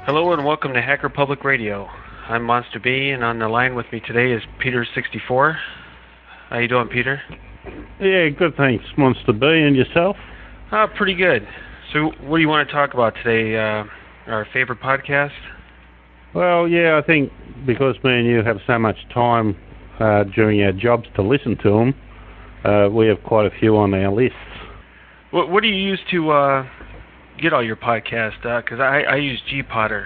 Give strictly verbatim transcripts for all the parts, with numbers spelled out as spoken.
Hello and welcome to Hacker Public Radio. I'm Monster B, and on the line with me today is Peter sixty-four. How you doing, Peter? Yeah, good, thanks, Monster B. And yourself? Uh, pretty good. So what do you want to talk about today? Uh, our favorite podcast? Well, yeah, I think because me and you have so much time uh, during our jobs to listen to them, uh, we have quite a few on our lists. What, what do you use to uh, get all your podcasts? Because uh, I, I use G-Potter.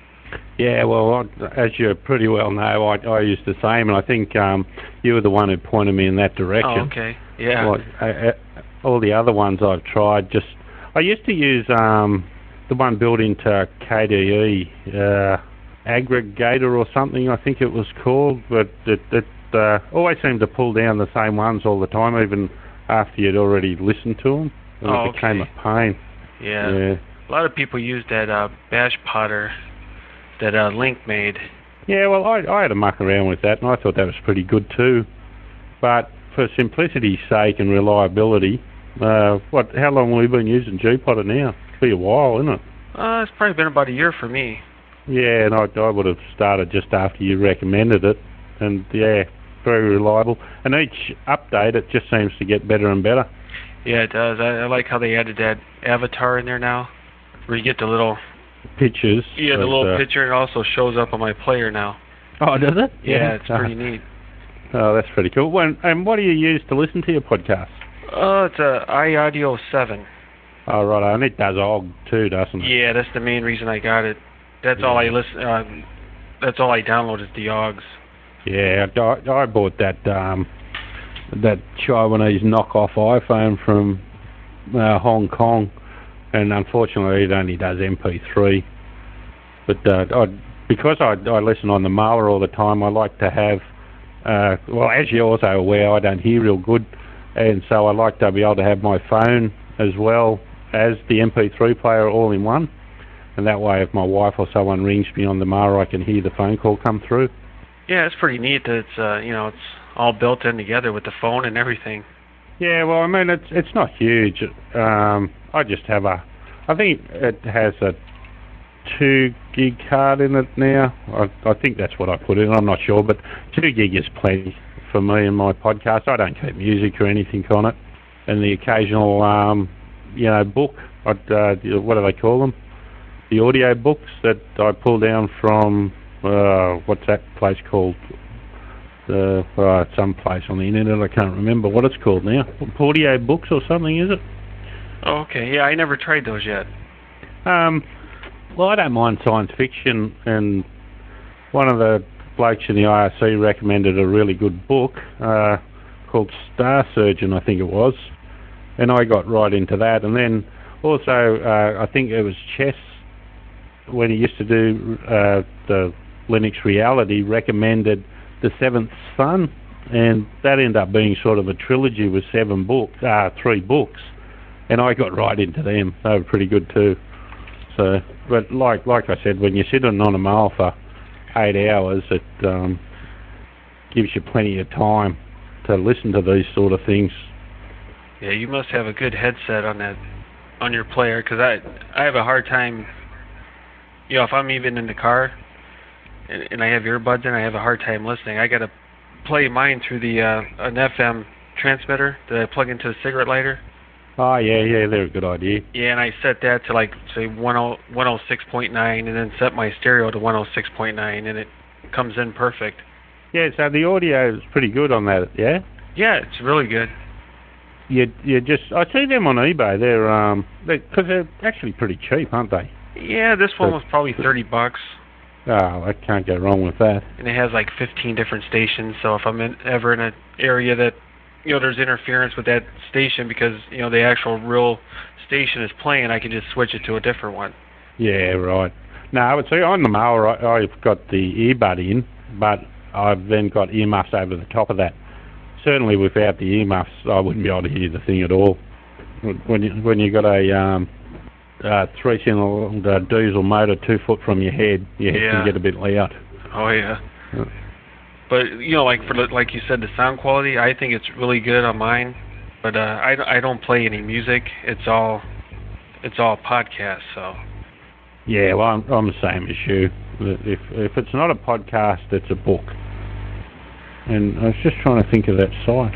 Yeah, well, I, as you pretty well know, I, I use the same, and I think um, you were the one who pointed me in that direction. Oh, okay. Yeah. Like, I, I, all the other ones I've tried, just I used to use um, the one built into K D E, uh, Aggregator or something, I think it was called, but it, it uh, always seemed to pull down the same ones all the time, even after you'd already listened to them. And oh, it became okay. a pain. Yeah. Yeah. A lot of people use that uh, Bash Potter that uh, Link made. Yeah, well, I, I had a muck around with that, and I thought that was pretty good too. But for simplicity's sake and reliability, uh, what? How long have we been using G-Potter now? It's been a while, isn't it? Uh, it's probably been about a year for me. Yeah, and I, I would have started just after you recommended it, and yeah, very reliable. And each update, it just seems to get better and better. Yeah, it does. I, I like how they added that avatar in there now, where you get the little pictures. Yeah, the of, little uh, picture, and it also shows up on my player now. Oh, does it? Yeah, Yeah, it's pretty neat. Oh, that's pretty cool. When, and what do you use to listen to your podcast? Oh, it's a iAudio seven. Oh, right, and it does O G too, doesn't it? Yeah, that's the main reason I got it. That's yeah. all I listen. Uh, that's all I download is the O Gs. Yeah, I, I bought that um, that Taiwanese knockoff iPhone from uh, Hong Kong, and unfortunately it only does M P three. But uh, I, because I, I listen on the mower all the time, I like to have, uh, well, as you're also aware, I don't hear real good, and so I like to be able to have my phone as well as the M P three player all in one, and that way if my wife or someone rings me on the mower, I can hear the phone call come through. Yeah, it's pretty neat that it's uh, you know, it's all built in together with the phone and everything. Yeah, well, I mean, it's it's not huge. Um, I just have a, I think it has a two gig card in it now. I, I think that's what I put in. I'm not sure, but two gig is plenty for me and my podcast. I don't keep music or anything on it, and the occasional, um, you know, book. I'd, uh, what do they call them? The audio books that I pull down from. Uh, what's that place called? Uh, uh, some place on the internet. I can't remember what it's called now. Audio books or something, is it? Oh, okay. Yeah, I never tried those yet. Um, well, I don't mind science fiction, and one of the blokes in the I R C recommended a really good book uh, called Star Surgeon, I think it was, and I got right into that. And then also, uh, I think it was Chess, when he used to do uh, the Linux Reality, recommended The Seventh Son, and that ended up being sort of a trilogy with seven books, uh, three books, and I got right into them. They were pretty good too. So, but like like I said, when you're sitting on a mail for eight hours, it um, gives you plenty of time to listen to these sort of things. Yeah, you must have a good headset on that, on your player, because I I have a hard time. You know, if I'm even in the car and, and I have earbuds in, I have a hard time listening. I gotta play mine through the uh, an F M transmitter that I plug into the cigarette lighter. Oh yeah, yeah, they're a good idea. Yeah, and I set that to like say one oh six point nine, and then set my stereo to one oh six point nine, and it comes in perfect. Yeah, so the audio is pretty good on that. Yeah. Yeah, it's really good. You you just I see them on eBay. They're um because they, they're actually pretty cheap, aren't they? Yeah, this one But, was probably thirty bucks. Oh, I can't go wrong with that. And it has like fifteen different stations, so if I'm in, ever in an area that, you know, there's interference with that station because, you know, the actual real station is playing, I can just switch it to a different one. Yeah, right. No, I would say on the mower, I, I've got the earbud in, but I've then got earmuffs over the top of that. Certainly without the earmuffs, I wouldn't be able to hear the thing at all. When you when you got a um, uh, three-cylinder diesel motor two foot from your head, your head Yeah. can get a bit loud. Oh yeah. But you know, like for the, like you said, the sound quality, I think it's really good on mine. But uh, I I don't play any music. It's all it's all podcasts. So Yeah, well, I'm, I'm the same as you. If if it's not a podcast, it's a book. And I was just trying to think of that site.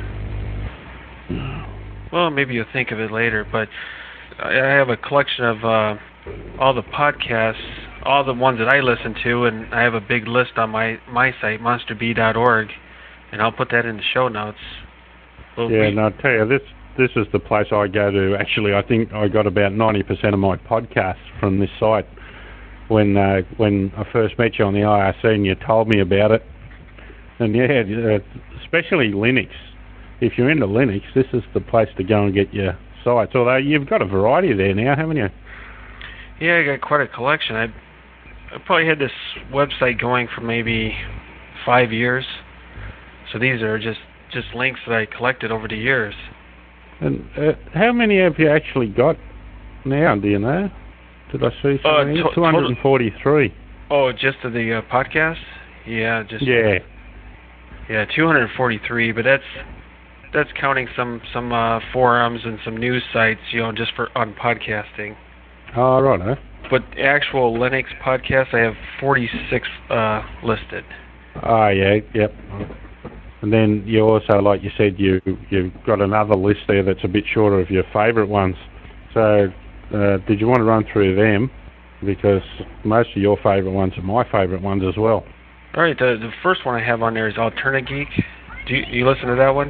Well, maybe you'll think of it later, but I I have a collection of uh, all the podcasts, all the ones that I listen to, and I have a big list on my, my site, monster bee dot org, and I'll put that in the show notes. Well, Yeah, we, and I tell you, this this is the place I go to. Actually, I think I got about ninety percent of my podcasts from this site. When uh, when I first met you on the I R C and you told me about it, and yeah, uh, especially Linux. If you're into Linux, this is the place to go and get your sites. Although you've got a variety there now, haven't you? yeah, I got quite a collection. I, I probably had this website going for maybe five years. So these are just, just links that I collected over the years. And uh, how many have you actually got now? Do you know? Did I see Uh, something? to- two hundred forty-three. Oh, just to the uh, podcast? Yeah, just Yeah. yeah, two hundred forty-three. But that's that's counting some some uh, forums and some news sites, you know, just for on podcasting. Oh, right. But actual Linux podcasts, I have forty-six uh, listed. Oh, yeah, yep. And then you also, like you said, you you've got another list there that's a bit shorter of your favourite ones. So, uh, did you want to run through them? Because most of your favourite ones are my favourite ones as well. All right, the the first one I have on there is Alterna Geek. Do you, you listen to that one?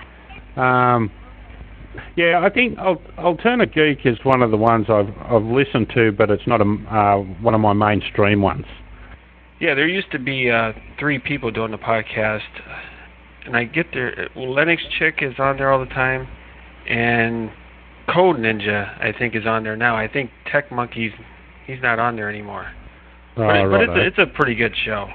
Um, yeah, I think Al- Alterna Geek is one of the ones I've I've listened to, but it's not a, uh, one of my mainstream ones. Yeah, there used to be uh, three people doing the podcast, and I get there. Linux Chick is on there all the time, and Code Ninja I think is on there now. I think Tech Monkey's he's not on there anymore. Oh, But, it, but right. it's a, it's a pretty good show.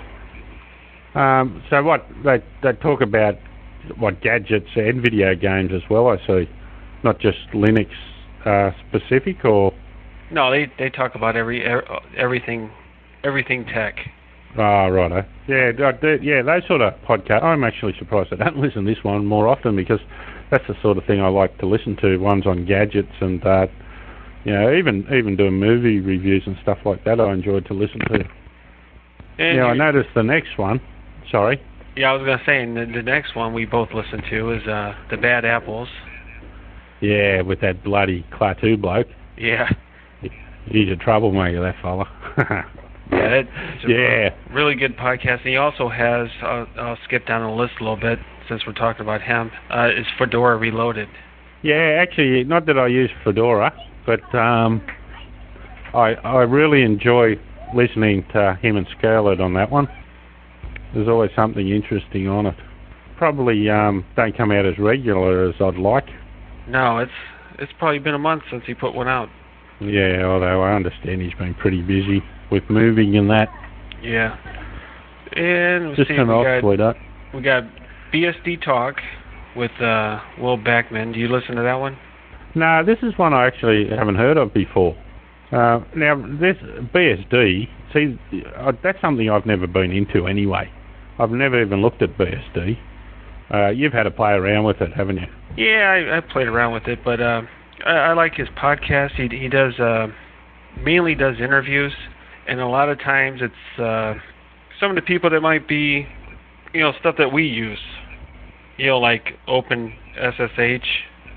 Um, so what they they talk about what gadgets and video games as well. I see, not just Linux uh, specific, or No, they they talk about every er, everything everything tech. oh, righto. Yeah, th- th- yeah, those sort of podcasts. I'm actually surprised I don't listen to this one more often because that's the sort of thing I like to listen to. Ones on gadgets and uh, you know, even even doing movie reviews and stuff like that. I enjoyed to listen to. And Now I you- noticed the next one. Sorry. yeah, I was gonna say, and the, the next one we both listen to is uh, the Bad Apples. Yeah, with that bloody Klaatu bloke. Yeah, He's a troublemaker, that fella. yeah, that, it's a Yeah. really good podcast. And he also has. Uh, I'll skip down the list a little bit since we're talking about him. Uh, is Fedora Reloaded. Yeah, actually, not that I use Fedora, but um, I I really enjoy listening to him and Scarlett on that one. There's always something interesting on it. Probably um, don't come out as regular as I'd like. No, it's it's probably been a month since he put one out. Yeah, although I understand he's been pretty busy with moving and that. Yeah. And let's Just see, turn we off, got sweetheart. we got B S D Talk with uh, Will Backman. Do you listen to that one? No, this is one I actually haven't heard of before. Uh, now, this B S D, see, uh, that's something I've never been into anyway. I've never even looked at B S D. Uh, you've had to play around with it, haven't you? Yeah, I, I played around with it, but uh, I, I like his podcast. He he does uh, mainly does interviews, and a lot of times it's uh, some of the people that might be, you know, stuff that we use, you know, like Open S S H,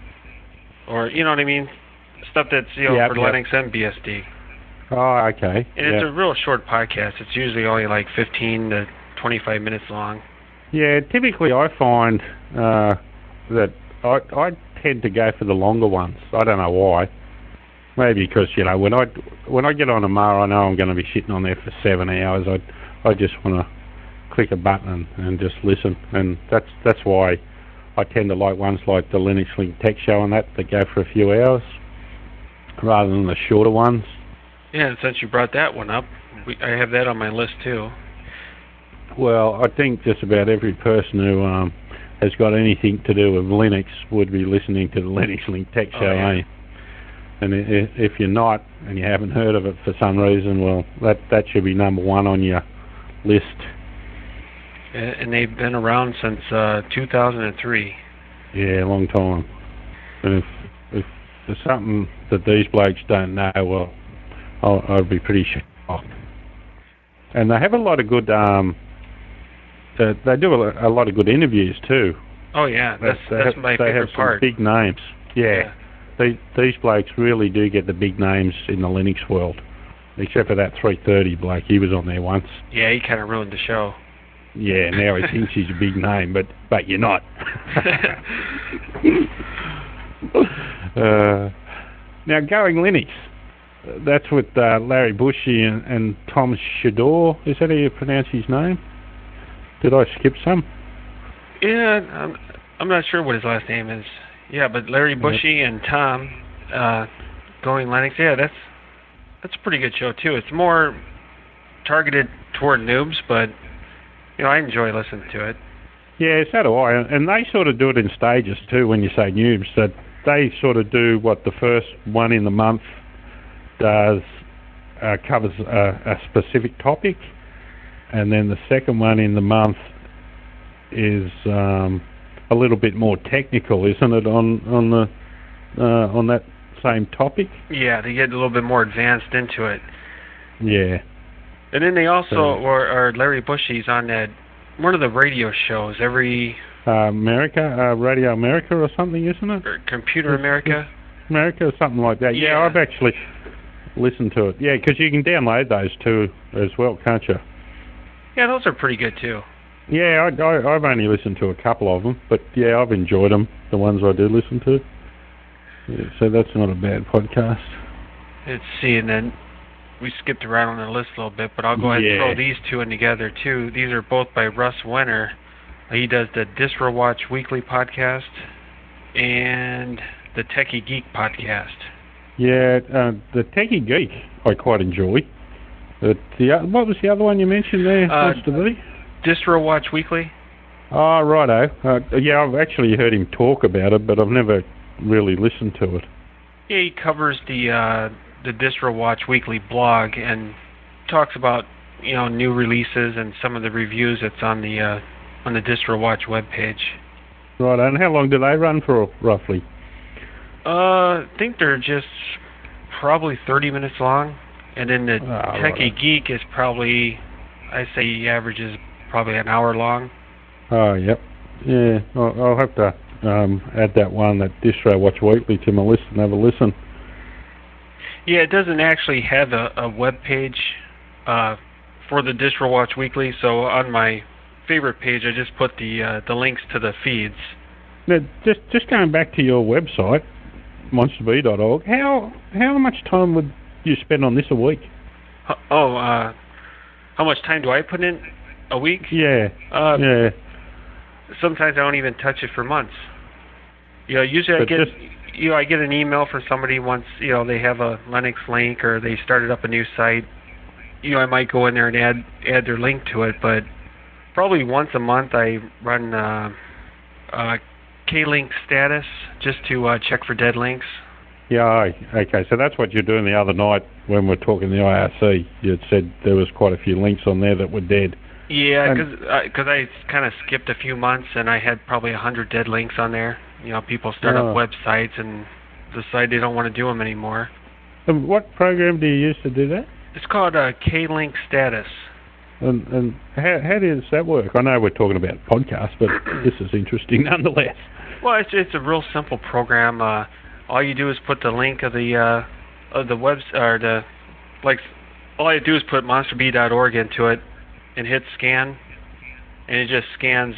or you know what I mean, stuff that's you know Yep, for yep. Linux and B S D. Oh, okay. And Yep. it's a real short podcast. It's usually only like fifteen to twenty-five minutes long. Yeah, typically I find uh, that I, I tend to go for the longer ones. I don't know why. Maybe because, you know, when I, when I get on a Mar, I know I'm going to be sitting on there for seven hours. I I just want to click a button and, and just listen. And that's that's why I tend to like ones like the Linux Link Tech Show and that, that go for a few hours rather than the shorter ones. Yeah, and since you brought that one up, we, I have that on my list too. Well, I think just about every person who um, has got anything to do with Linux would be listening to the Linux Link Tech Show, Oh, yeah. eh? And i- if you're not, and you haven't heard of it for some reason, well, that, that should be number one on your list. And and they've been around since uh, two thousand three. Yeah, a long time. And if, if there's something that these blokes don't know, well, I'll, I'd be pretty shocked. And they have a lot of good. Um, they, they do a, a lot of good interviews too. Oh yeah, that's they, that's have, my they favorite have some part. big names. Yeah, yeah. They, these blokes really do get the big names in the Linux world. Except for that three thirty bloke, he was on there once. Yeah, he kind of ruined the show. Yeah, now he thinks he's a big name, but but you're not. uh, now, Going Linux, that's with uh, Larry Bushy and, and Tom Shador. Is that how you pronounce his name? Did I skip some? Yeah, I'm, I'm not sure what his last name is. Yeah, but Larry Bushy and Tom, uh, Going Linux, yeah, that's that's a pretty good show too. It's more targeted toward noobs, but you know, I enjoy listening to it. Yeah, so do I. And they sort of do it in stages too. When you say noobs, that they sort of do what the first one in the month does, uh, covers a, a specific topic, and then the second one in the month is um, a little bit more technical, isn't it? On on the uh, on that same topic. Yeah, they get a little bit more advanced into it. Yeah. And then they also, So, or, or Larry Bushy's on that one of the radio shows every. Uh, America, uh, Radio America or something, isn't it? Or Computer America. America or something like that. Yeah, Yeah. I've actually listened to it. Yeah, because you can download those too as well, can't you? Yeah, those are pretty good too. Yeah, I, I, I've only listened to a couple of them, but yeah, I've enjoyed them, the ones I do listen to. Yeah, so that's not a bad podcast. Let's see, and then we skipped around on the list a little bit, but I'll go ahead Yeah. and throw these two in together too. These are both by Russ Wenner. He does the Distro Watch Weekly podcast and the Techie Geek podcast. Yeah, uh, the Techie Geek I quite enjoy. But the uh, what was the other one you mentioned there? Uh, What's to be? Distro Watch Weekly. Oh, righto. Uh, yeah, I've actually heard him talk about it, but I've never really listened to it. Yeah, he covers the uh, the Distro Watch Weekly blog and talks about you know new releases and some of the reviews that's on the uh, on the Distro Watch webpage. Right, and how long do they run for, roughly? Uh, I think they're just probably thirty minutes long, and then the Oh, Techie right. Geek is probably, I say, he averages probably an hour long. Oh, yep. Yeah, I'll, I'll have to um, add that one, that Distro Watch Weekly, to my list and have a listen. Yeah, it doesn't actually have a, a web page uh, for the Distro Watch Weekly, so on my favorite page, I just put the uh, the links to the feeds. Now, just just going back to your website, monster bee dot org, how how much time would you spend on this a week? H- Oh, uh, how much time do I put in a week? Yeah, Uh, yeah. Sometimes I don't even touch it for months. You know, usually I But get just you know I get an email from somebody once you know they have a Linux link or they started up a new site. You know, I might go in there and add add their link to it, but probably once a month I run uh, uh, K-Link status just to uh, check for dead links. yeah, aye. Okay. So that's what you're doing the other night when we were talking the I R C. You had said there was quite a few links on there that were dead. Yeah, And- because because I kind of skipped a few months and I had probably a hundred dead links on there. You know, people start Oh. up websites and decide they don't want to do them anymore. And what program do you use to do that? It's called uh, K-Link status. And, and how, how does that work? I know we're talking about podcasts, but this is interesting nonetheless. Well, it's it's a real simple program. Uh, all you do is put the link of the uh, of the web or the like. All you do is put monster bee dot org into it and hit scan, and it just scans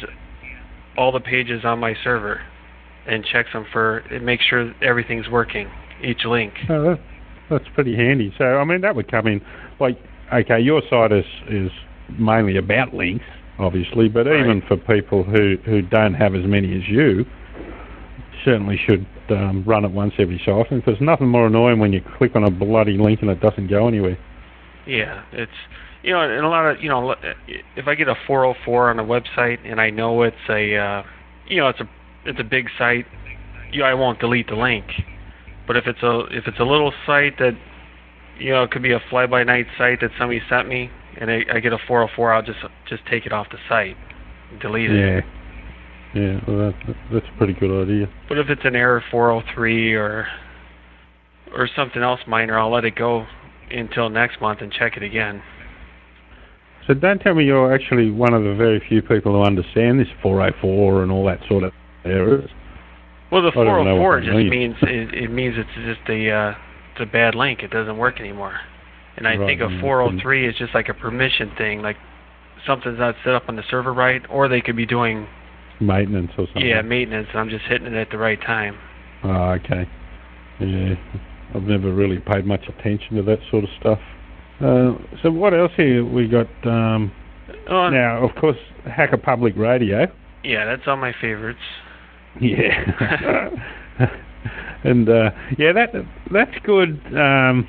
all the pages on my server and checks them for it makes sure everything's working. Each link. Oh, that, that's pretty handy. So, I mean, that would come in, like, okay, your site is, is mainly about links, obviously, but Right. even for people who, who don't have as many as you, certainly should um, run it once every so often, because nothing more annoying when you click on a bloody link and it doesn't go anywhere. Yeah, it's you know, and a lot of you know, if I get a four oh four on a website and I know it's a uh, you know it's a it's a big site, you know, I won't delete the link. But if it's a if it's a little site that you know it could be a fly by night site that somebody sent me and I, I get a four oh four, I'll just just take it off the site, and delete it. Yeah. Yeah, well, that, that's a pretty good idea. But if it's an error four oh three or or something else minor, I'll let it go. until next month and check it again. So don't tell me you're actually one of the very few people who understand this four oh four and all that sort of errors. Well, the four oh four just means means it, it means it's just a uh, it's a bad link. It doesn't work anymore. And I right, think a four oh three is just like a permission thing, like something's not set up on the server right, or they could be doing maintenance or something. Yeah, maintenance. And I'm just hitting it at the right time. Oh, okay. Yeah, I've never really paid much attention to that sort of stuff. Uh, so what else here we got? Um, oh, now, of course, Hacker Public Radio. Yeah, that's all my favorites. Yeah. and uh, yeah, that that's good um,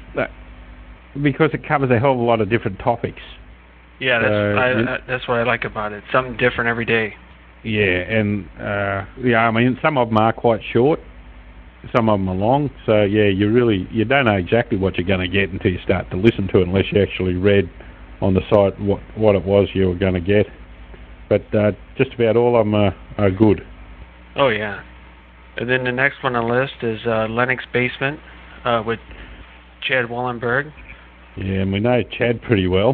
because it covers a hell of a lot of different topics. Yeah, that's uh, I, I, that's what I like about it. Something different every day. Yeah, and uh, yeah, I mean, some of them are quite short. Some of them are long, so yeah, you really you don't know exactly what you're going to get until you start to listen to it, unless you actually read on the site what what it was you were going to get. But uh, just about all of them are, are good. Oh yeah, and then the next one on the list is uh, Linux Basement uh, with Chad Wallenberg. Yeah, and we know Chad pretty well,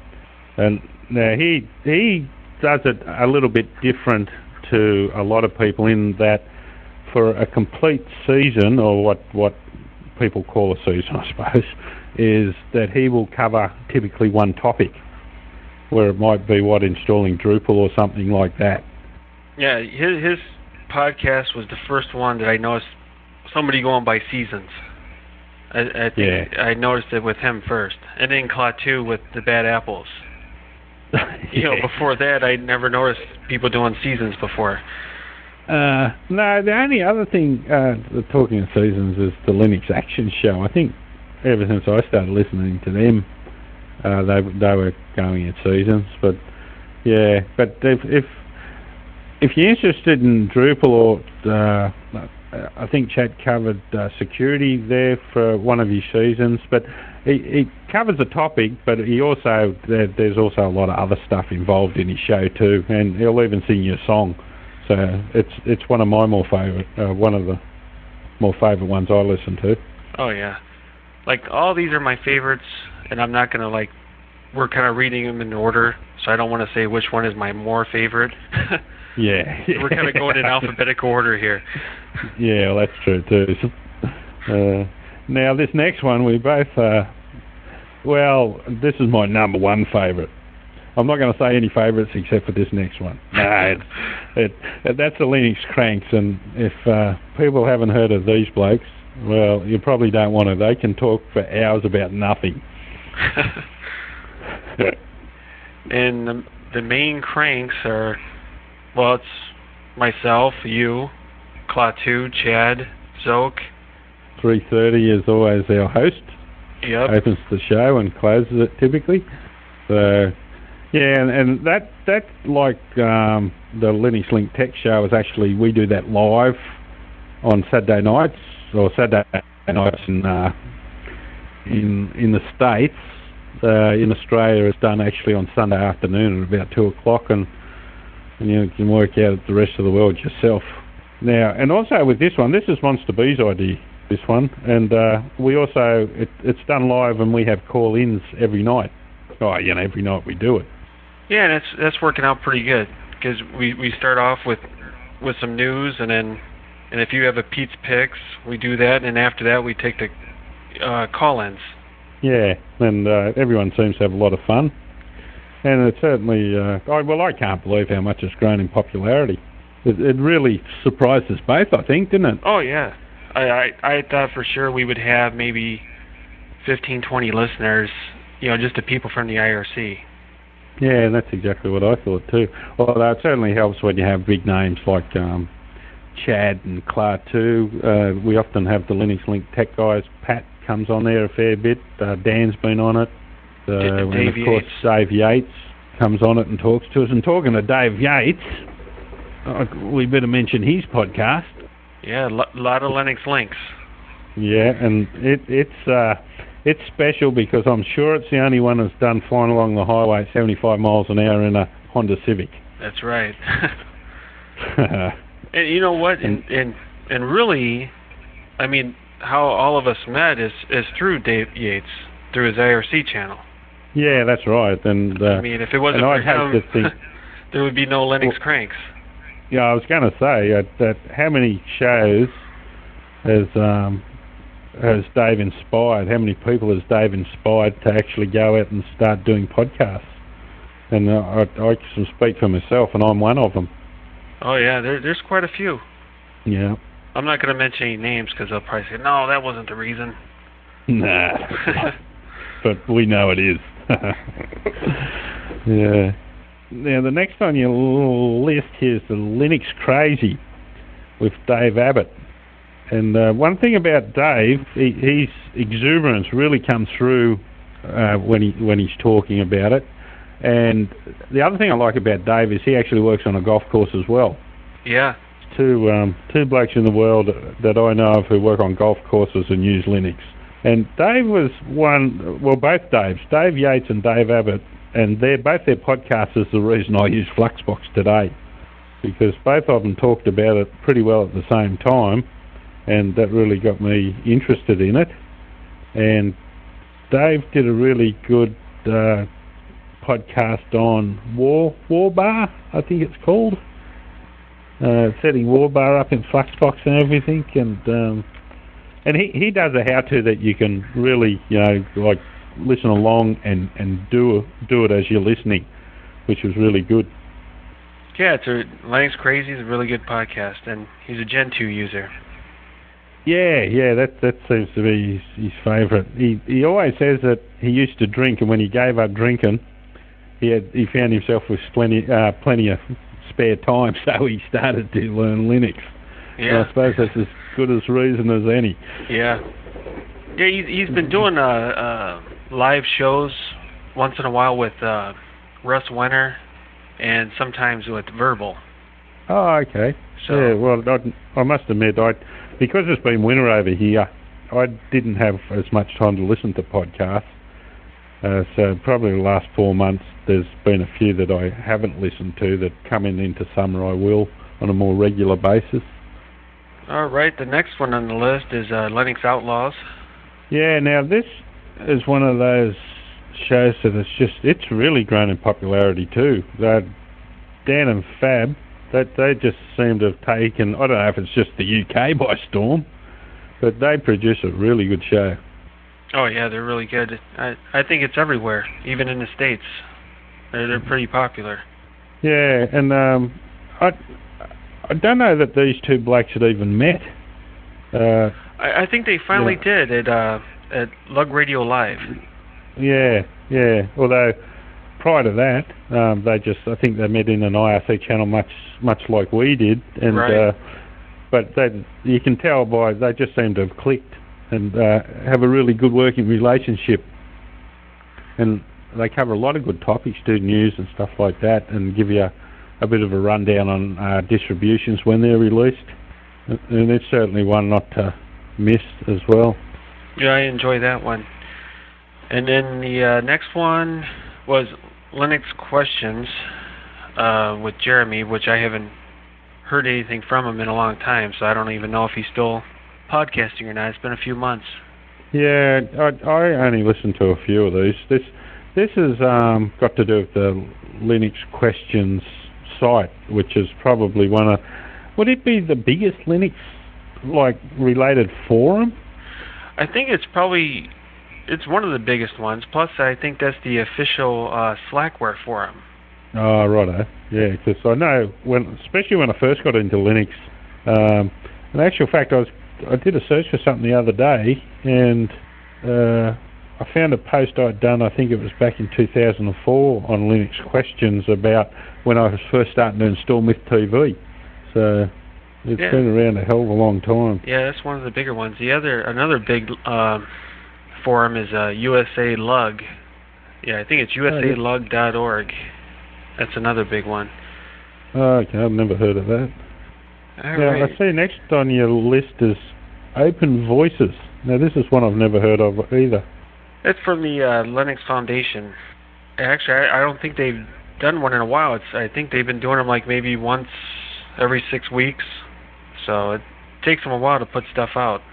and now he he does it a little bit different to a lot of people in that. For a complete season, or what, what people call a season, I suppose, is that he will cover typically one topic, where it might be, what, installing Drupal or something like that. Yeah, his, his podcast was the first one that I noticed somebody going by seasons. I, I think yeah. I noticed it with him first, and then Klaatu with the bad apples. yeah. You know, before that, I never noticed people doing seasons before. Uh, no, the only other thing, uh, talking of seasons, is the Linux Action Show. I think ever since I started listening to them, uh, they they were going at seasons. But yeah, but if if, if you're interested in Drupal, or uh, I think Chad covered uh, security there for one of his seasons. But he, he covers the topic, but he also there, there's also a lot of other stuff involved in his show too, and he'll even sing you a song. So it's it's one of my more favourite, uh, one of the more favourite ones I listen to. Oh yeah, like all these are my favorites, and I'm not gonna like. We're kind of reading them in order, so I don't want to say which one is my more favorite. yeah. We're kind of going in alphabetical order here. Yeah, well, that's true too. Uh, now this next one, we both. Uh, well, this is my number one favourite. I'm not going to say any favourites except for this next one. No, it, it, it, that's the Linux Cranks, and if uh, people haven't heard of these blokes, well, you probably don't want to. They can talk for hours about nothing. And the, the main cranks are, well, it's myself, you, Klaatu, Chad, Zoke. three thirty is always our host. Yep. Opens the show and closes it typically. So... Yeah, and, and that that like um, the Linux Link Tech Show is actually, we do that live on Saturday nights, or Saturday nights in uh, in in the States. Uh, in Australia, it's done actually on Sunday afternoon at about two o'clock, and, and you can work out the rest of the world yourself. Now, and also with this one, this is Monster B's idea. This one, and uh, we also it, it's done live, and we have call-ins every night. Oh, you know, every night we do it. Yeah, and that's that's working out pretty good, because we, we start off with with some news, and then and if you have a Pete's Picks, we do that, and after that we take the uh, call-ins. Yeah, and uh, everyone seems to have a lot of fun, and it certainly. Uh, I, well, I can't believe how much it's grown in popularity. It, it really surprised us both, I think, didn't it? Oh yeah, I, I I thought for sure we would have maybe fifteen, twenty listeners, you know, just the people from the I R C. Yeah, that's exactly what I thought too. Although it certainly helps when you have big names like um, Chad and Klaatu. Uh, we often have the Linux Link Tech guys. Pat comes on there a fair bit. Uh, Dan's been on it. Uh, D- and Dave of course Yates. Dave Yates comes on it and talks to us. And talking to Dave Yates, uh, we better mention his podcast. Yeah, a lo- lot of Linux links. Yeah, and it, it's uh, it's special because I'm sure it's the only one that's done flying along the highway at seventy-five miles an hour in a Honda Civic. That's right. And you know what? And, and and really, I mean, how all of us met is is through Dave Yates. through his I R C channel. Yeah, that's right. And uh, I mean, if it wasn't and for I'd him, hate to think, there would be no Linux well, Cranks. Yeah, I was going to say uh, that how many shows has um, has Dave inspired? How many people has Dave inspired to actually go out and start doing podcasts? And uh, I, I can speak for myself, and I'm one of them. Oh yeah, there, there's quite a few. Yeah. I'm not going to mention any names because they'll probably say, no, that wasn't the reason. Nah. But we know it is. Yeah. Now, the next on your list here is the Linux Crazy with Dave Abbott. And uh, one thing about Dave, he, his exuberance really comes through uh, when he when he's talking about it. And the other thing I like about Dave is he actually works on a golf course as well. Yeah. Two um, two blokes in the world that I know of who work on golf courses and use Linux. And Dave was one, well, both Daves, Dave Yates and Dave Abbott, and they're both their podcasts is the reason I use Fluxbox today, because both of them talked about it pretty well at the same time, and that really got me interested in it. And Dave did a really good uh, podcast on War Warbar, I think it's called, uh, setting Warbar up in Fluxbox and everything, and um, and he, he does a how-to that you can really, you know, like listen along and, and do do it as you're listening, which was really good. Yeah, it's a Linux Crazy is a really good podcast, and he's a Gen two user. Yeah, yeah, that that seems to be his, his favourite. He he always says that he used to drink, and when he gave up drinking, he had he found himself with plenty uh, plenty of spare time, so he started to learn Linux. Yeah. And I suppose that's as good as reason as any. Yeah. Yeah, he's, he's been doing uh, uh, live shows once in a while with uh, Russ Wenner and sometimes with Verbal. Oh, okay. So. Yeah, well, I, I must admit, I because it's been winter over here, I didn't have as much time to listen to podcasts. Uh, so probably the last four months, there's been a few that I haven't listened to that coming into summer I will on a more regular basis. All right, the next one on the list is uh, Linux Outlaws. Yeah, now this is one of those shows that it's just, it's really grown in popularity too. Uh, Dan and Fab, that they just seem to have taken, I don't know if it's just the U K by storm, but they produce a really good show. Oh yeah, they're really good. I I think it's everywhere, even in the States. They're they're pretty popular. Yeah, and um, I I don't know that these two blokes had even met. Uh, I, I think they finally yeah. did at uh, at Lug Radio Live. Yeah, yeah. Although prior to that, um, they just I think they met in an I R C channel, much much like we did, and right. uh, but they, you can tell by they just seem to have clicked and uh, have a really good working relationship, and they cover a lot of good topics, do news and stuff like that, and give you a, a bit of a rundown on uh, distributions when they're released, and it's certainly one not to miss as well. Yeah, I enjoy that one. And then the uh, next one was Linux Questions uh, with Jeremy, which I haven't heard anything from him in a long time, so I don't even know if he's still podcasting or not. It's been a few months. Yeah, I, I only listened to a few of these. This this has um, got to do with the Linux Questions site, which is probably one of, would it be the biggest Linux like related forum? I think it's probably it's one of the biggest ones. Plus, I think that's the official uh, Slackware forum. Oh, righto. Yeah, because I know when, especially when I first got into Linux. Um, in actual fact, I was I did a search for something the other day, and uh, I found a post I'd done. I think it was back in two thousand four on Linux Questions about when I was first starting to install Myth T V. So it's yeah. been around a hell of a long time. Yeah, that's one of the bigger ones. The other another big uh, forum is uh, U S A Lug. Yeah, I think it's U S A lug dot org. That's another big one. Oh, okay, I've never heard of that. All now, right. I see next on your list is Open Voices. Now, this is one I've never heard of either. It's from the uh, Linux Foundation. Actually, I, I don't think they've done one in a while. It's I think they've been doing them like maybe once every six weeks. So it takes them a while to put stuff out.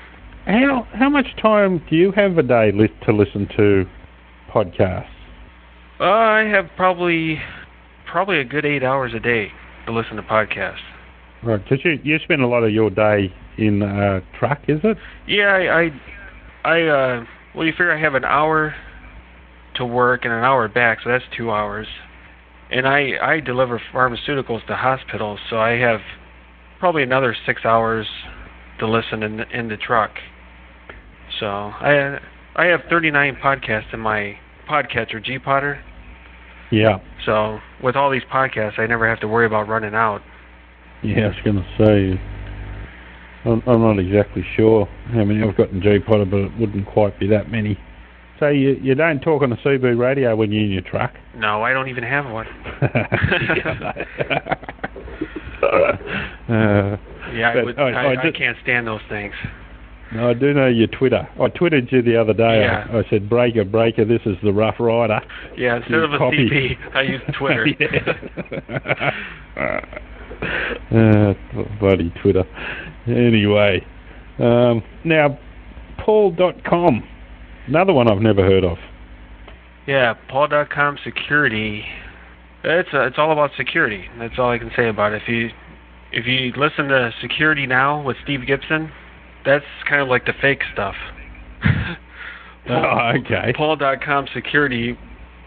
how how much time do you have a day li- to listen to podcasts? Uh, I have probably probably a good eight hours a day to listen to podcasts. Right, because you, you spend a lot of your day in a truck, is it? Yeah, I, I, I uh, well, you figure I have an hour to work and an hour back, so that's two hours. And I, I deliver pharmaceuticals to hospitals, so I have probably another six hours to listen in the, in the truck. So I, I have thirty-nine podcasts in my podcatcher, G-Podder. Yeah. So with all these podcasts, I never have to worry about running out. Yeah, I was going to say, I'm, I'm not exactly sure how many I've got in G-Podder, but it wouldn't quite be that many. So you you don't talk on the C B radio when you're in your truck? No, I don't even have one. uh, yeah, I, would, I, I, I, I can't stand those things. No, I do know your Twitter. I twittered you the other day. Yeah. I, I said, breaker, breaker, this is the Rough Rider. Yeah, instead you of a copy. C P, I use Twitter. uh, bloody Twitter. Anyway, um, now, Paul dot com, another one I've never heard of. Yeah, Paul dot com security. It's uh, it's all about security. That's all I can say about it. If you if you listen to Security Now with Steve Gibson, that's kind of like the fake stuff. Paul, oh, okay. Paul dot com security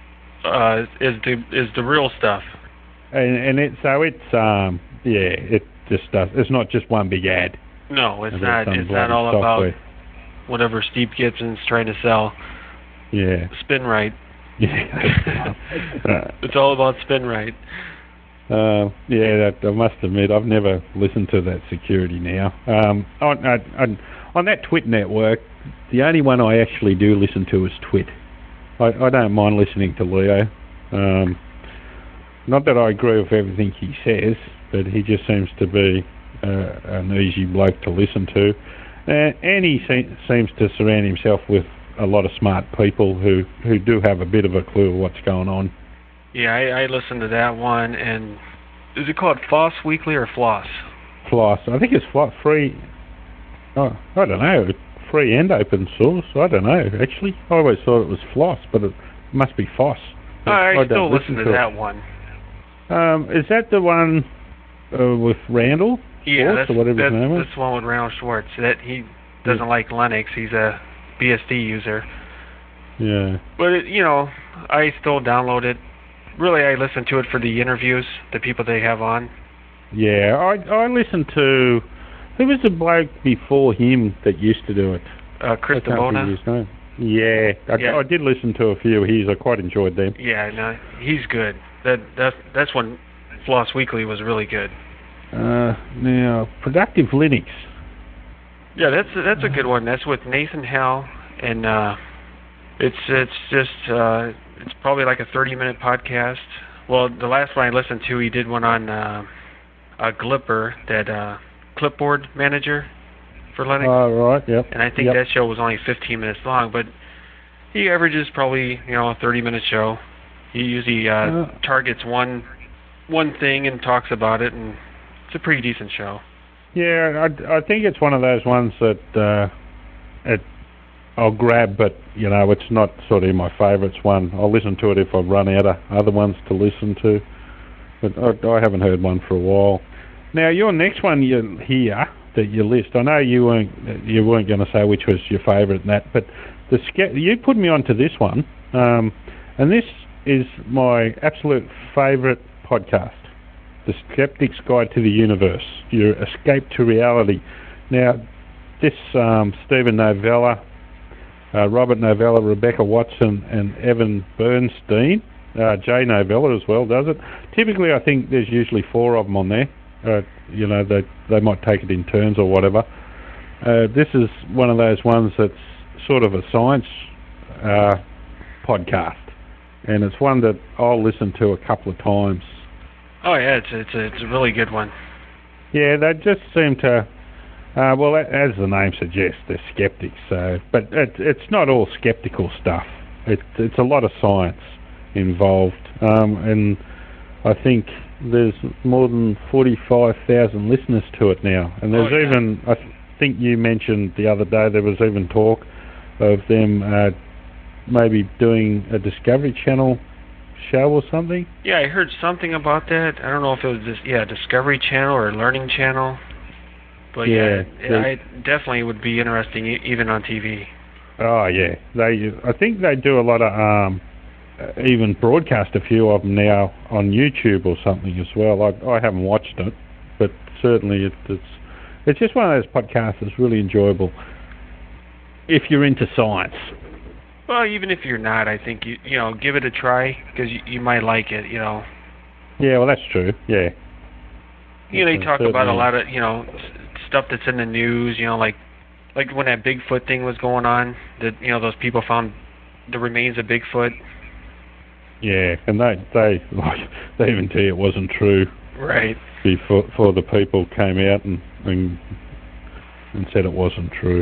uh, is the is the real stuff. And, and it so it's um yeah it just does. It's not just one big ad. No, it's not. It's not all software. about whatever Steve Gibson's trying to sell. Yeah. Spin right. Yeah. It's all about Spin Right. Uh, yeah, that, I must admit, I've never listened to that Security Now. Um, on, on, on that Twit network, the only one I actually do listen to is Twit. I, I don't mind listening to Leo. Um, not that I agree with everything he says, but he just seems to be uh, an easy bloke to listen to. Uh, and he se- seems to surround himself with a lot of smart people who, who do have a bit of a clue of what's going on. Yeah, I, I listened to that one, and is it called Floss Weekly or Floss? Floss. I think it's Floss free. Oh, I don't know. Free and open source. I don't know. Actually, I always thought it was Floss, but it must be Foss. Oh, I, I still listen listen to, to that one. Um, is that the one uh, with Randall? Yeah, Schwartz, that's, or whatever that's, his name is? that's the one with Randall Schwartz. That he doesn't yeah. like Linux. He's a B S D user. Yeah. But it, you know, I still download it. Really, I listen to it for the interviews, the people they have on. Yeah, I I listened to. Who was the bloke before him that used to do it? Uh, Chris I can't think of DeBona. his name. Yeah, I, yeah, I did listen to a few of his. I quite enjoyed them. Yeah, no, he's good. That that's that's when Floss Weekly was really good. Uh, now, Productive Linux. Yeah, that's that's a good one. That's with Nathan Hale, and uh, it's it's just uh, it's probably like a thirty minute podcast. Well, the last one I listened to, he did one on uh, a Glipper, that uh, clipboard manager for Linux. Oh, right, yep. And I think yep. that show was only fifteen minutes long, but he averages probably, you know, a thirty minute show. He usually uh, uh, targets one one thing and talks about it, and it's a pretty decent show. Yeah, I, I think it's one of those ones that uh, it I'll grab, but you know, it's not sort of my favourites one. I'll listen to it if I run out of other ones to listen to, but I, I haven't heard one for a while. Now, your next one you here that you list, I know you weren't you weren't going to say which was your favourite and that, but the you put me onto this one, um, and this is my absolute favourite podcast. The Skeptic's Guide to the Universe, Your Escape to Reality. Now, this um, Stephen Novella, uh, Robert Novella, Rebecca Watson, and Evan Bernstein, uh, Jay Novella as well, does it? Typically, I think there's usually four of them on there. Uh, you know, they they might take it in turns or whatever. Uh, this is one of those ones that's sort of a science uh, podcast, and it's one that I'll listen to a couple of times. Oh yeah, it's it's a, it's a really good one. Yeah, they just seem to. Uh, well, as the name suggests, they're skeptics. So, but it, it's not all skeptical stuff. It, it's a lot of science involved, um, and I think there's more than forty-five thousand listeners to it now. And there's oh, yeah. even I, think you mentioned the other day there was even talk of them uh, maybe doing a Discovery Channel show or something. Yeah, I heard something about that. I don't know if it was this, yeah, Discovery Channel or Learning Channel. But yeah, Yeah, yeah, it definitely would be interesting e- even on T V. Oh yeah, they. I think they do a lot of um, uh, even broadcast a few of them now on YouTube or something as well. I, I haven't watched it, but certainly it, it's it's just one of those podcasts that's really enjoyable if you're into science. Well, even if you're not, I think you you know give it a try because you, you might like it. You know. Yeah, well that's true. Yeah. You know, they Uh, talk about a certainly. lot of you know s- stuff that's in the news. You know, like like when that Bigfoot thing was going on, that you know those people found the remains of Bigfoot. Yeah, and they they like they even tell you it wasn't true Right. before, before the people came out and and, and said it wasn't true.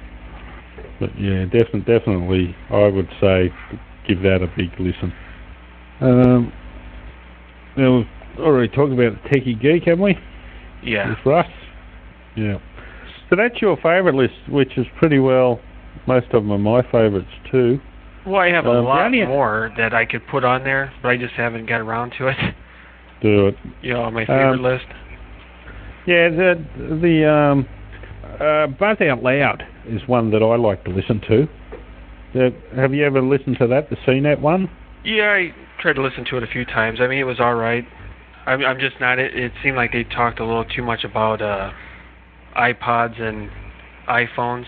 But yeah, definitely, definitely, I would say give that a big listen. Um, now we've already talked about Techie Geek, haven't we? Yeah. With Russ. Yeah. So that's your favourite list, which is pretty well. Most of them are my favourites too. Well, I have a Um, the lot only- more that I could put on there, but I just haven't got around to it. Do it. You know, on my favorite Um, list. Yeah, the the um, uh, Buzz Out Loud is one that I like to listen to. Uh, have you ever listened to that, the C net one? Yeah, I tried to listen to it a few times. I mean, it was all right. I'm, I'm just not. It, it seemed like they talked a little too much about uh, iPods and iPhones.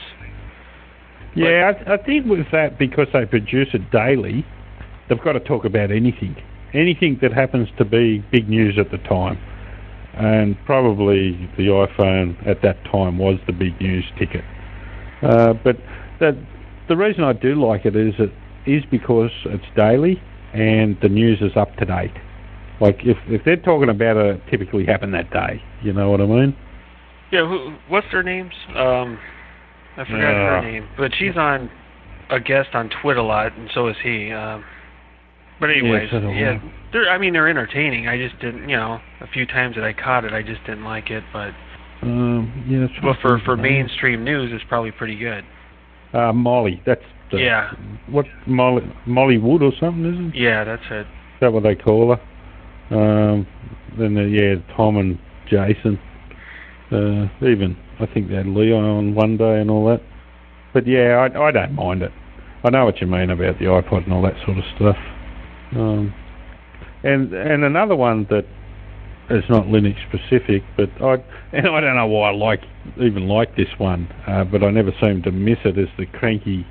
Yeah, I, I think with that, because they produce it daily, they've got to talk about anything. Anything that happens to be big news at the time. And probably the iPhone at that time was the big news ticket. Uh, but that, the reason I do like it is it is because it's daily and the news is up to date. Like if, if they're talking about it, it typically happened that day. You know what I mean? Yeah, who? What's their names? Um, I forgot her Uh, name, but she's on a guest on Twitter a lot, and so is he. Um, but anyways, yeah, so do yeah, I. they're. I mean, they're entertaining. I just didn't, you know, a few times that I caught it, I just didn't like it. But Um, yeah, that's but right. for for mainstream news, it's probably pretty good. Uh, Molly, that's the, Yeah. what Molly Molly Wood or something, isn't it? Yeah, that's it. Is that what they call her? Um, then uh, yeah, Tom and Jason. Uh, even I think they had Leon on one day and all that. But yeah, I, I don't mind it. I know what you mean about the iPod and all that sort of stuff. Um, and and another one that is not Linux specific, but I and I don't know why I like even like this one, uh, but I never seem to miss it. Is the Cranky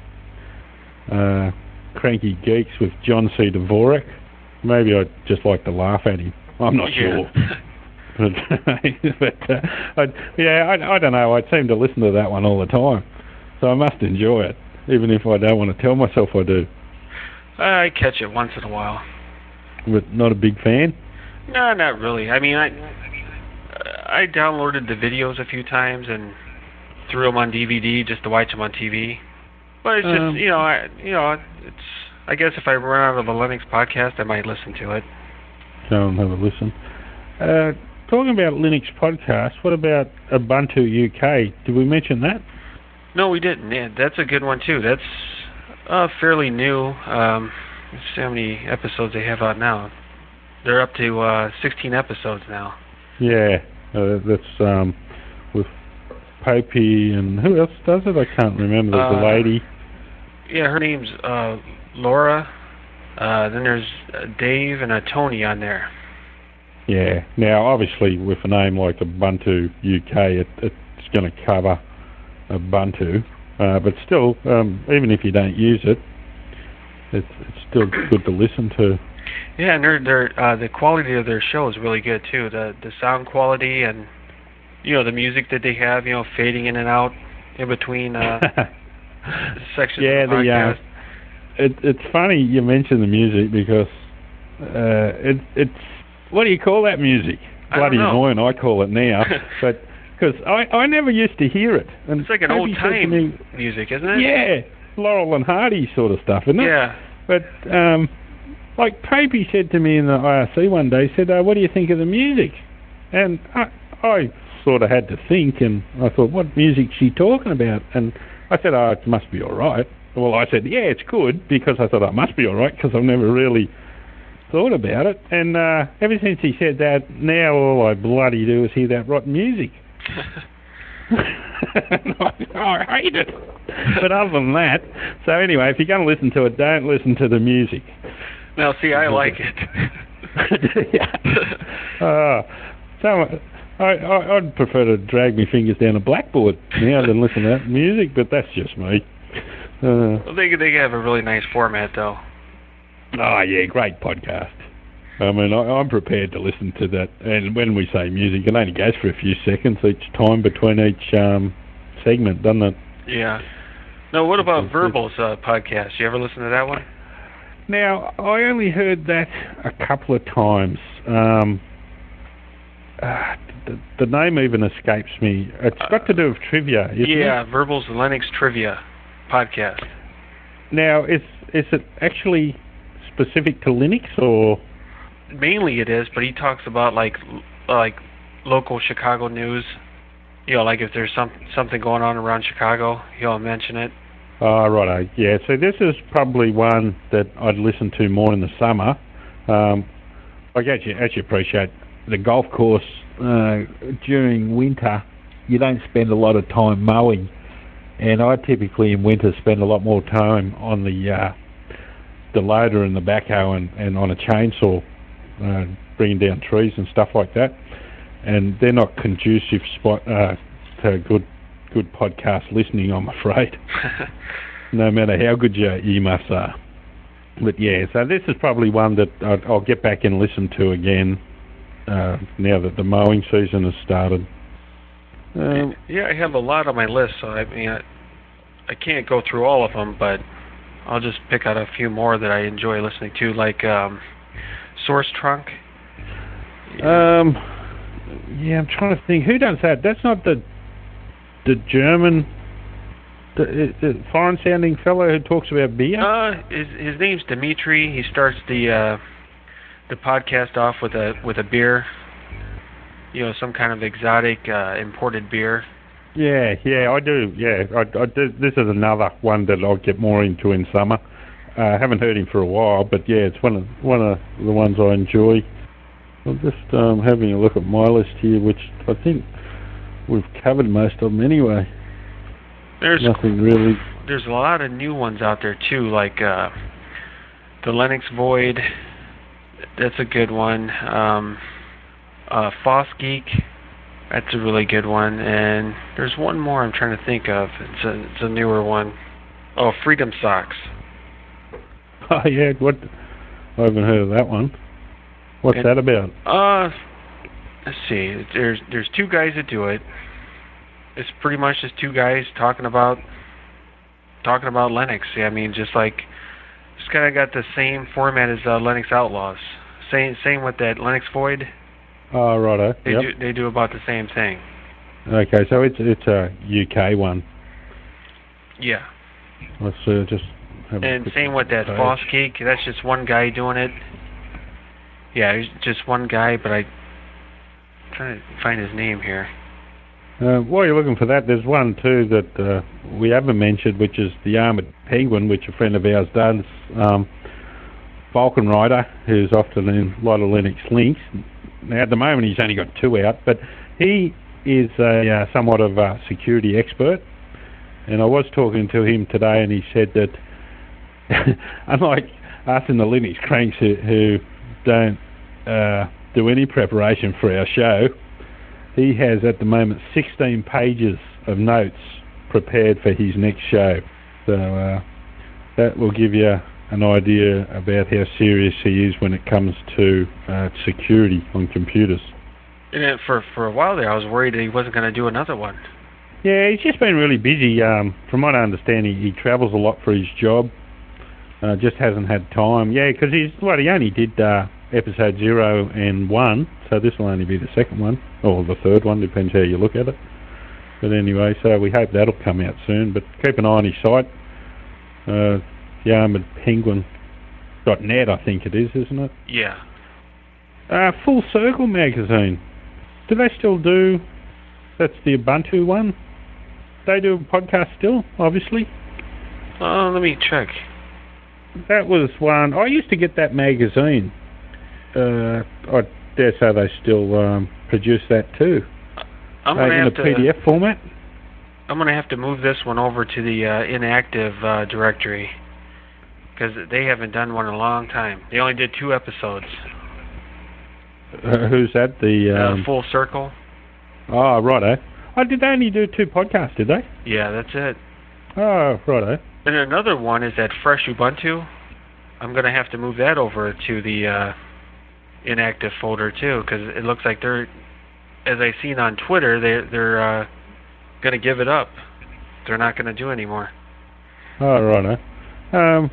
uh, Cranky Geeks with John C. Dvorak. Maybe I just like to laugh at him. I'm not Yeah. sure. but but uh, I, yeah, I, I don't know. I seem to listen to that one all the time, so I must enjoy it, even if I don't want to tell myself I do. I catch it once in a while. But not a big fan. No, not really. I mean, I I downloaded the videos a few times and threw them on D V D just to watch them on T V. But it's just, Um, you know, I you know, it's. I guess if I run out of a Linux podcast, I might listen to it. Go and have a listen. Uh, talking about Linux podcasts, what about Ubuntu U K? Did we mention that? No, we didn't. Yeah, that's a good one too. That's uh, fairly new. Um, let's see how many episodes they have out now. They're up to uh, sixteen episodes now. Yeah, uh, that's um, with Popey and who else does it? I can't remember. The, the Uh, lady. yeah, her name's uh, Laura. Uh, then there's uh, Dave and a Tony on there. Yeah. Now, obviously, with a name like Ubuntu U K, it, it's going to cover Ubuntu, uh, but still, um, even if you don't use it, it's it's still good to listen to. Yeah, and they're, they're, uh, the quality of their show is really good too. The the sound quality and you know the music that they have, you know, fading in and out in between uh, sections yeah, of the the podcast. uh, it, it's funny you mention the music because uh, it it's what do you call that music? I don't Bloody know. annoying, I call it now, but because I I never used to hear it. And It's like an Popey old said to time me, music, isn't it? yeah, Laurel and Hardy sort of stuff, isn't it? Yeah. But um, like Popey said to me in the I R C one day, he said, uh, "What do you think of the music?" And I, I sort of had to think, and I thought, what music's she talking about? And I said, oh, it must be all right. Well, I said, yeah, it's good, because I thought, oh, it must be all right, because I've never really thought about it. And uh, ever since he said that, now all I bloody do is hear that rotten music. I, I hate it. But other than that, so anyway, if you're going to listen to it, don't listen to the music. Now, see, I like it. yeah. uh, so I, I, I'd prefer to drag my fingers down a blackboard now than listen to that music, but that's just me. Uh, well, they they have a really nice format, though. Oh yeah, great podcast. I mean, I, I'm prepared to listen to that. And when we say music, it only goes for a few seconds each time between each um, segment, doesn't it? Yeah. Now, what about Verbal's uh, podcast? You ever listen to that one? Now, I only heard that a couple of times. Um, uh, the, the name even escapes me. It's got to do with trivia, isn't it? Yeah, Verbal's Linux Trivia podcast. Now, is is it actually specific to Linux, or? Mainly it is, but he talks about like like local Chicago news. You know, like if there's some something going on around Chicago, he'll mention it. Oh, righto. Yeah, so this is probably one that I'd listen to more in the summer. Um, like, as you, as you appreciate, the golf course uh, during winter, you don't spend a lot of time mowing. And I typically in winter spend a lot more time on the uh, the loader and the backhoe and, and on a chainsaw, uh, bringing down trees and stuff like that. And they're not conducive spot uh, to good good podcast listening, I'm afraid. No matter how good your earmuffs are. But yeah, so this is probably one that I'll, I'll get back and listen to again uh, now that the mowing season has started. Um, yeah, I have a lot on my list, so I mean, I, I can't go through all of them, but I'll just pick out a few more that I enjoy listening to, like um, Source Trunk. Um, yeah, I'm trying to think. Who does that? That's not the the German, the, the foreign-sounding fellow who talks about beer? Uh, his his name's Dimitri. He starts the uh, the podcast off with a with a beer. You know, some kind of exotic uh, imported beer. Yeah, yeah, I do. Yeah, I, I do. This is another one that I'll get more into in summer. I uh, haven't heard him for a while, but yeah, it's one of one of the ones I enjoy. I'm just um, having a look at my list here, which I think we've covered most of them anyway. There's nothing really. There's a lot of new ones out there too, like uh, the Linux Void. That's a good one. Um, uh, Foss Geek. That's a really good one. And there's one more I'm trying to think of. It's a it's a newer one. Oh, Freedom Socks. Oh yeah, what? I haven't heard of that one. What's and, that about? Uh, let's see. There's there's two guys that do it. It's pretty much just two guys talking about talking about Linux. Yeah, I mean, just like it's kind of got the same format as uh, Linux Outlaws. Same same with that Linux Void. Oh, righto. They yep. do they do about the same thing. Okay, so it's it's a U K one. Yeah. Let's uh, just. Have and same with that Foss Geek. That's just one guy doing it. Yeah, he's just one guy, but I. I'm trying to find his name here. Uh, while you're looking for that, there's one too that uh, we haven't mentioned, which is the Armoured Penguin, which a friend of ours does. Um, Falcon Rider, who's often in a lot of Linux links. Now, at the moment, he's only got two out, but he is a uh, somewhat of a security expert. And I was talking to him today, and he said that unlike us in the Linux cranks who, who don't uh, do any preparation for our show, he has at the moment sixteen pages of notes prepared for his next show. So uh, that will give you an idea about how serious he is when it comes to uh, security on computers. And then for, for a while there, I was worried that he wasn't going to do another one. Yeah, he's just been really busy. Um, from what I understand, he, he travels a lot for his job. Uh, just hasn't had time. Yeah, because he's well, he only did uh, episode zero and one, so this will only be the second one or the third one, depends how you look at it. But anyway, so we hope that'll come out soon. But keep an eye on his site, uh, the armoured penguin dot net, I think it is, isn't it? Yeah. Uh, Full Circle magazine. Do they still do That's the Ubuntu one. They do a podcast still, obviously. Oh, let me check. That was one. I used to get that magazine. Uh, I dare say they still um, produce that too. I'm uh, gonna in have a to, P D F format. I'm gonna have to move this one over to the uh, inactive uh, directory because they haven't done one in a long time. They only did two episodes. Uh, who's that? The um, uh, Full Circle. Oh, righto. Oh, did they only do two podcasts? Did they? Yeah, that's it. Oh, righto. And another one is that Fresh Ubuntu. I'm gonna have to move that over to the uh, inactive folder too, because it looks like they're, as I seen on Twitter, they they're uh, gonna give it up. They're not gonna do anymore. Oh, righto. Um,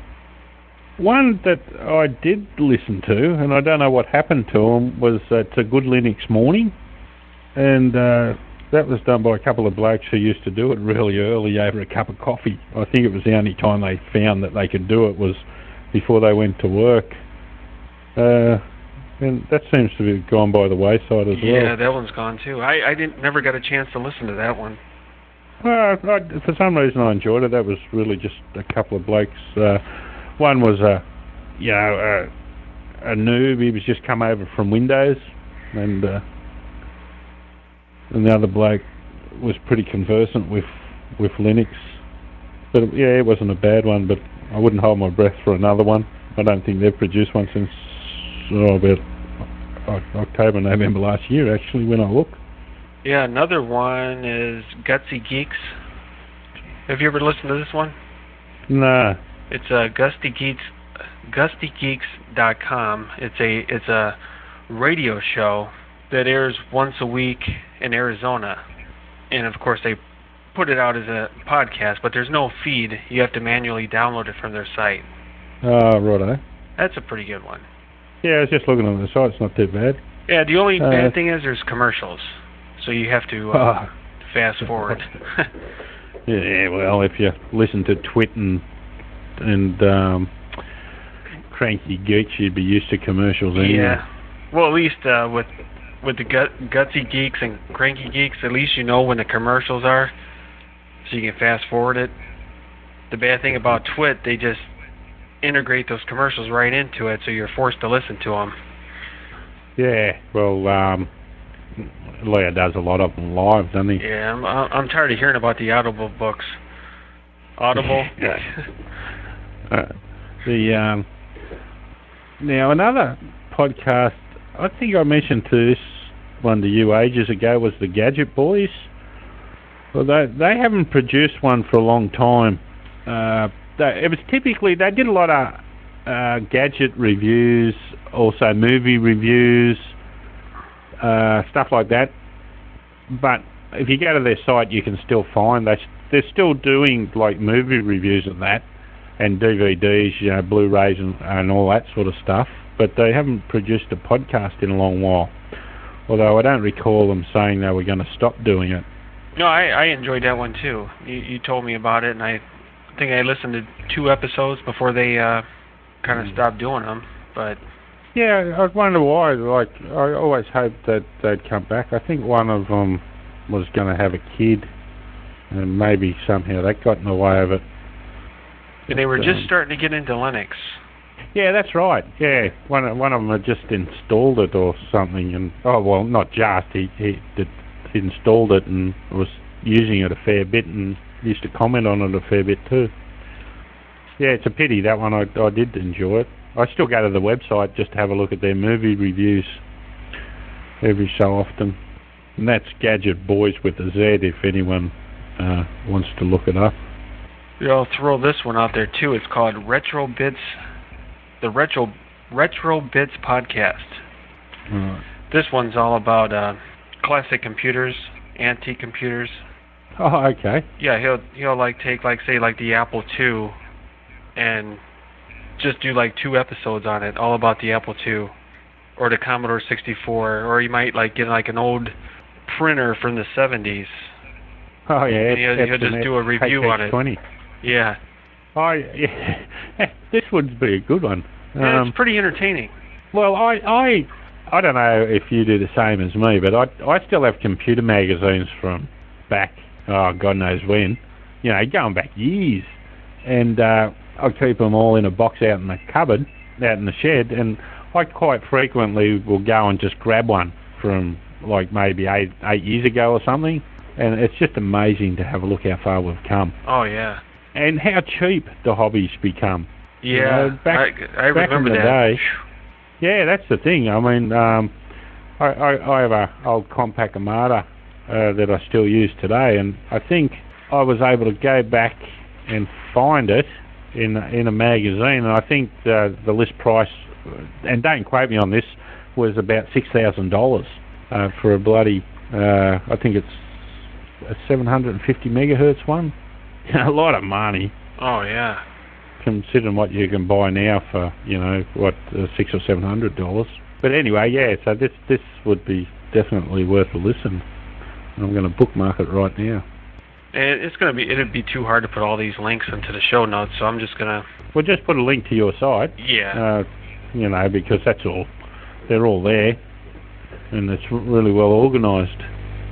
one that I did listen to, and I don't know what happened to them, was uh, It's a Good Linux Morning, and uh, that was done by a couple of blokes who used to do it really early over a cup of coffee. I think it was the only time they found that they could do it was before they went to work. Uh, and that seems to have gone by the wayside as well. Yeah, that one's gone too. I, I didn't never got a chance to listen to that one. Well, I, for some reason I enjoyed it. That was really just a couple of blokes. Uh, one was a, you know, a, a noob. He was just come over from Windows, and uh, and the other bloke was pretty conversant with with Linux. But yeah, it wasn't a bad one. But I wouldn't hold my breath for another one. I don't think they've produced one since oh, about October, November last year. Actually, when I looked. Yeah, another one is Gutsy Geeks. Have you ever listened to this one? Nah. It's uh, Gusty Geeks, gusty geeks dot com. It's a it's a radio show that airs once a week in Arizona, and of course they put it out as a podcast. But there's no feed. You have to manually download it from their site. Oh, righto. That's a pretty good one. Yeah, I was just looking on the site. It's not too bad. Yeah, the only uh, bad thing is there's commercials, so you have to uh, oh. fast forward. Yeah, well, if you listen to Twit and, and um, Cranky Geeks, you'd be used to commercials anyway. Yeah. Well, at least uh, with with the gut, Gutsy Geeks and Cranky Geeks, at least you know when the commercials are, so you can fast forward it. The bad thing about Twit, they just integrate those commercials right into it, so you're forced to listen to them. Yeah, well, um, Leo does a lot of them live, doesn't he? Yeah, I'm I'm tired of hearing about the Audible books. Audible. uh, the um, now another podcast. I think I mentioned to this one to you ages ago was the Gadget Boys. Well, they they haven't produced one for a long time. Uh, they, it was typically they did a lot of uh, gadget reviews, also movie reviews, uh, stuff like that. But if you go to their site, you can still find they they're still doing like movie reviews of that, and D V Ds, you know, Blu-rays and, and all that sort of stuff. But they haven't produced a podcast in a long while. Although I don't recall them saying they were going to stop doing it. No, I, I enjoyed that one too. You, you told me about it, and I think I listened to two episodes before they uh, kind of mm. stopped doing them. But yeah, I wonder why. Like, I always hoped that they'd come back. I think one of them was going to have a kid, and maybe somehow that got in the way of it. And they were but, just um, starting to get into Linux. Yeah, that's right. Yeah, one one of them had just installed it or something, and oh well, not just he he did, he installed it and was using it a fair bit and used to comment on it a fair bit too. Yeah, it's a pity that one. I I did enjoy it. I still go to the website just to have a look at their movie reviews every so often, and that's Gadget Boys with a Z if anyone uh, wants to look it up. Yeah, I'll throw this one out there too. It's called Retro Bits. The Retro Retro Bits Podcast. Right. This one's all about uh, classic computers, antique computers. Oh, okay. Yeah, he'll he'll like take like say like the Apple two, and just do like two episodes on it, all about the Apple two, or the Commodore sixty-four, or you might like get like an old printer from the seventies. Oh yeah, and he'll, he'll just do a review on it. Yeah. Oh, yeah. This would be a good one. Yeah, um, it's pretty entertaining. Well, I, I I don't know if you do the same as me, but I I still have computer magazines from back, oh, God knows when. You know, going back years. And uh, I keep them all in a box out in the cupboard, out in the shed, and I quite frequently will go and just grab one from like maybe eight eight years ago or something. And it's just amazing to have a look how far we've come. Oh, yeah. And how cheap the hobbies become. Yeah, you know, back, I, I back remember in the that. day. Yeah, that's the thing. I mean, um, I, I, I have a old compact Armada uh, that I still use today, and I think I was able to go back and find it in in a magazine, and I think the, the list price, and don't quote me on this, was about six thousand dollars uh, for a bloody, uh, I think it's a seven hundred fifty megahertz one. A lot of money. Oh, yeah. Considering what you can buy now for, you know, what, uh, six or seven hundred dollars. But anyway, yeah. So this this would be definitely worth a listen. I'm going to bookmark it right now. It, it's gonna be. It'd be too hard to put all these links into the show notes, so I'm just gonna. We'll just put a link to your site. Yeah. Uh, you know, because that's all. They're all there, and it's really well organised.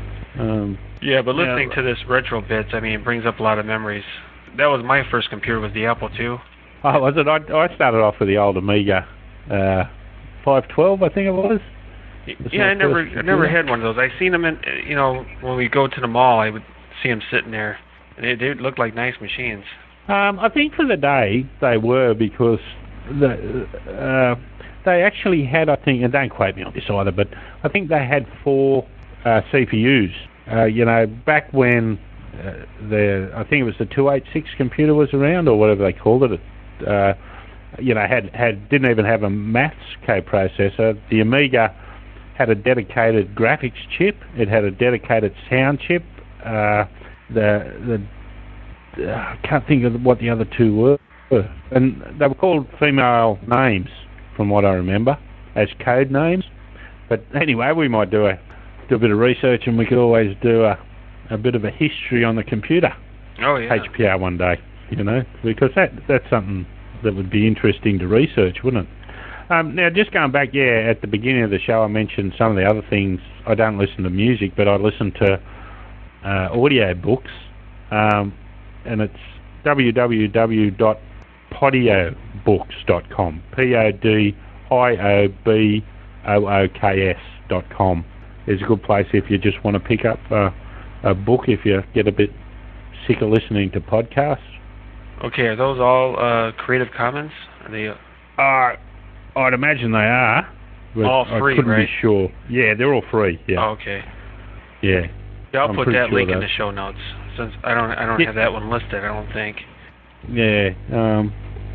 Um, yeah, but listening yeah. to this retro bits, I mean, it brings up a lot of memories. That was my first computer, was the Apple two. Oh, was it? I, I started off with the old Amiga uh, five twelve, I think it was. Yeah, I never, I never had one of those. I seen them in, you know, when we go to the mall, I would see them sitting there, and they, they looked like nice machines. Um, I think for the day they were, because the uh, they actually had, I think, and don't quote me on this either, but I think they had four uh, C P Us. Uh, you know, back when uh, the I think it was the two eighty-six computer was around, or whatever they called it. Uh, you know, had had didn't even have a maths coprocessor. The Amiga had a dedicated graphics chip. It had a dedicated sound chip. Uh, the the uh, I can't think of what the other two were, and they were called female names, from what I remember, as code names. But anyway, we might do a do a bit of research, and we could always do a a bit of a history on the computer. Oh yeah. H P R one day, you know, because that that's something that would be interesting to research, wouldn't it? Um, now, just going back, yeah, at the beginning of the show, I mentioned some of the other things. I don't listen to music, but I listen to uh, audio books, um, and it's w w w dot podio books dot com, P O D I O B O O K S dot com. Is a good place if you just want to pick up uh, a book if you get a bit sick of listening to podcasts. Okay, are those all uh, Creative Commons? Are they? Uh, I'd imagine they are. But all free, I couldn't right? be sure. Yeah, they're all free. Yeah. Oh, okay. Yeah. Yeah, I'll I'm put pretty that sure link in that. the show notes, since I don't I don't Yeah. have that one listed. I don't think. Yeah. Um,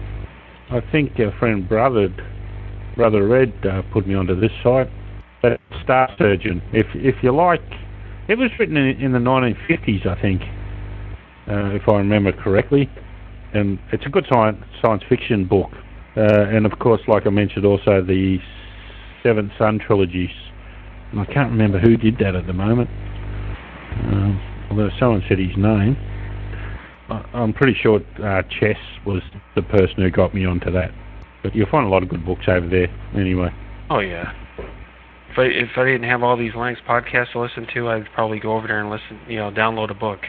I think a friend brother brother Red uh, put me onto this site. But Star Surgeon. If if you like, it was written in, in the nineteen fifties, I think, uh, if I remember correctly, and it's a good science science fiction book. Uh, and of course, like I mentioned, also the Seventh Son trilogies. And I can't remember who did that at the moment. Um, although someone said his name. I, I'm pretty sure uh, Chess was the person who got me onto that. But you'll find a lot of good books over there anyway. Oh yeah. If I if I didn't have all these Linux podcasts to listen to, I'd probably go over there and listen, you know, download a book.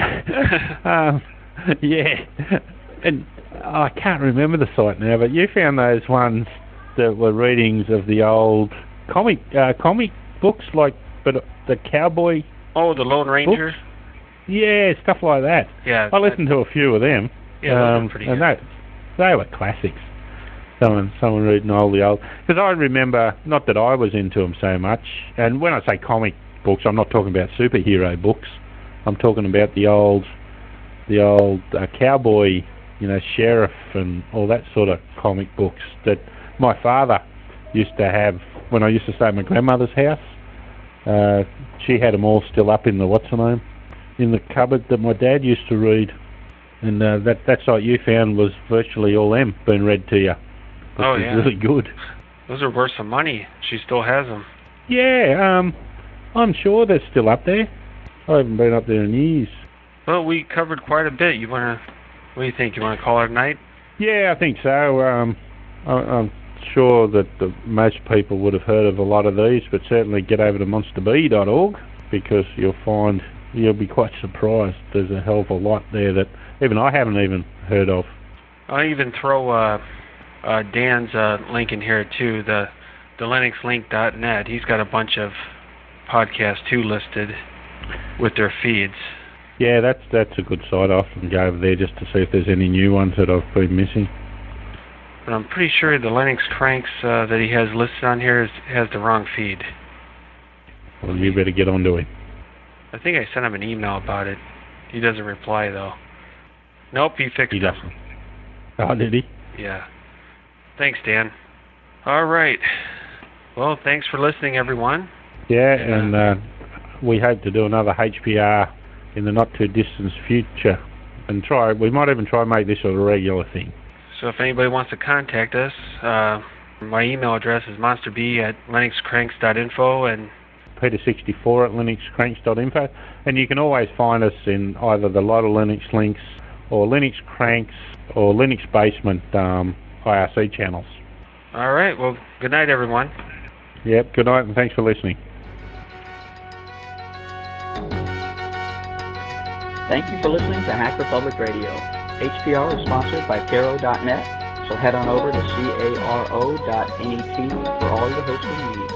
um, yeah. And oh, I can't remember the site now, but you found those ones that were readings of the old comic uh, comic books, like but the cowboy. Oh, the Lone Ranger. Books? Yeah, stuff like that. Yeah. I listened to a few of them. Yeah, those um, are pretty and good. They, they were classics. Someone, someone reading all the old. Because I remember, not that I was into them so much, and when I say comic books, I'm not talking about superhero books. I'm talking about the old, the old uh, cowboy, you know, sheriff and all that sort of comic books that my father used to have when I used to stay at my grandmother's house. Uh, she had them all still up in the what's her name, in the cupboard that my dad used to read, and uh, that that site you found was virtually all them being read to you. Which oh was yeah. really good. Those are worth some money. She still has them. Yeah, um, I'm sure they're still up there. I haven't been up there in years. Well, we covered quite a bit. You wanna? What do you think? You wanna call it a night? Yeah, I think so. Um, I, I'm sure that the, most people would have heard of a lot of these, but certainly get over to monster b dot org because you'll find you'll be quite surprised. There's a hell of a lot there that even I haven't even heard of. I'll even throw uh, uh, Dan's uh, link in here too, the the linux link dot net. He's got a bunch of podcasts too listed with their feeds. Yeah, that's that's a good site. I often go over there just to see if there's any new ones that I've been missing. But I'm pretty sure the Linux Cranks uh, that he has listed on here is, has the wrong feed. Well, you better get onto it. I think I sent him an email about it. He doesn't reply though. Nope, he fixed He it. doesn't. Oh, did he? Yeah. Thanks, Dan. All right. Well, thanks for listening, everyone. Yeah, and uh, we hope to do another H P R in the not too distant future, and try. We might even try and make this a regular thing. So if anybody wants to contact us, uh, my email address is monsterb at linuxcranks dot info and peter sixty-four at linuxcranks dot info, and you can always find us in either the Lot of Linux links or Linux Cranks or Linux Basement um, I R C channels. All right. Well, good night, everyone. Yep. Good night, and thanks for listening. Thank you for listening to Hacker Public Radio. H P R is sponsored by Caro dot net, so head on over to caro dot net for all your hosting needs.